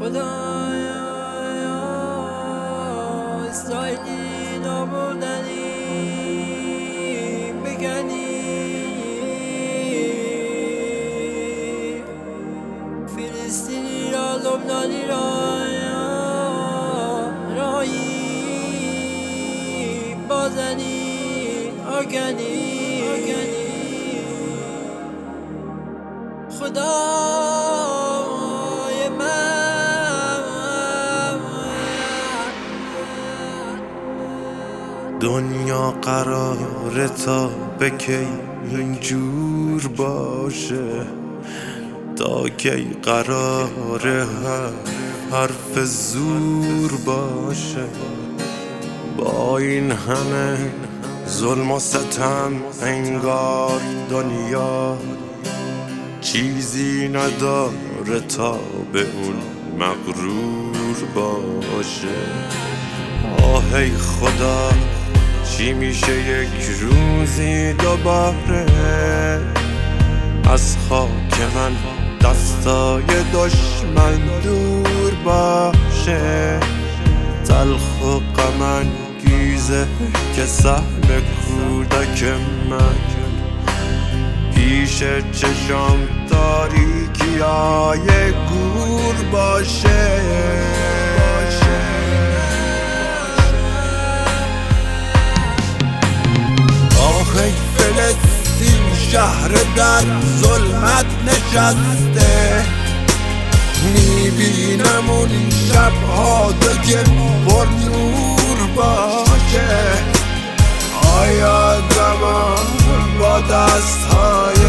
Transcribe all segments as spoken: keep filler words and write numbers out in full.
خدایا اسرائیلی نابردنی بگنی فلسطینی را لبنانی را رایی بازنی آگنی خدای من دنیا قراره تا به کی اینجور باشه؟ تا کی قراره حرف زور باشه؟ با این همه ظلم و ستم انگار دنیا چیزی نداره تا به اون مغرور باشه. آه ای خدا چی میشه یک روزی دوباره از خاک من دستای دشمن دور باشه؟ تلخ و غم انگیزه که سهم کودک من پیش چشم تاریکی های گور باشه. آه ای فلسطین شهر در ظلمت نشسته، میبینم اون شبها که پر نور باشه. آیا زمان با دستهای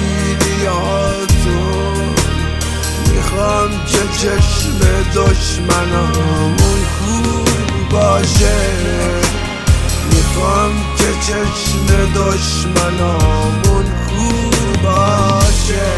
بیدیاتون میخوام که چشم دشمنامون کور باشه؟ میخوام که چشم دشمنامون کور باشه.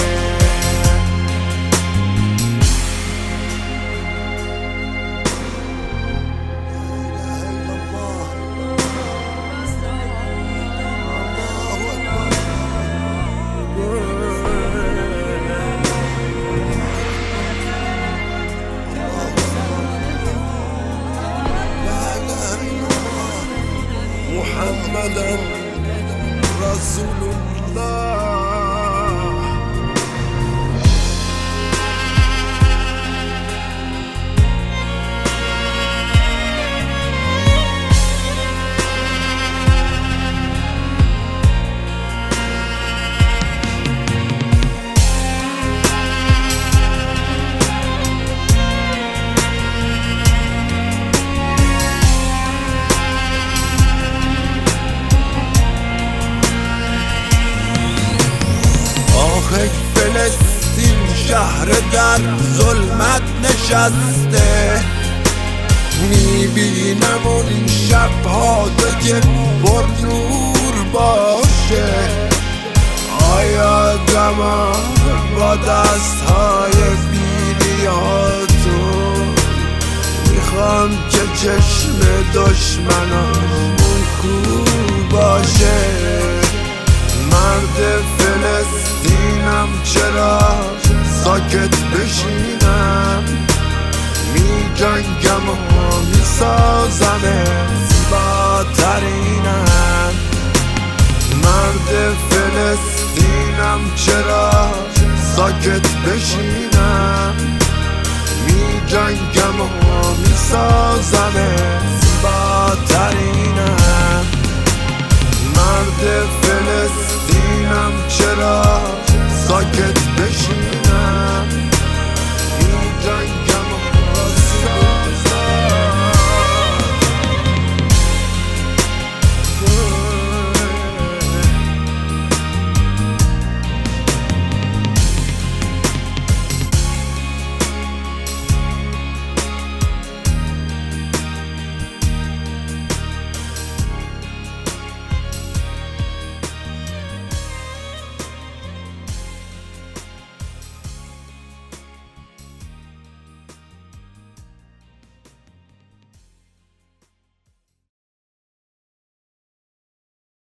محمد رسول الله. فلسطین شهر در ظلمت نشسته، میبینم اون شبها که پر نور باشه. آیا زمان با دستهای بیدیاتون میخوام که چشم دشمنامون کور باشه؟ مرد فلسطینم چرا ساکت بشینم؟ می جنگم و می سازم زیباترینم. مرد فلسطینم چرا ساکت بشینم؟ می جنگم و می سازم زیباترینم. مرد فلسطین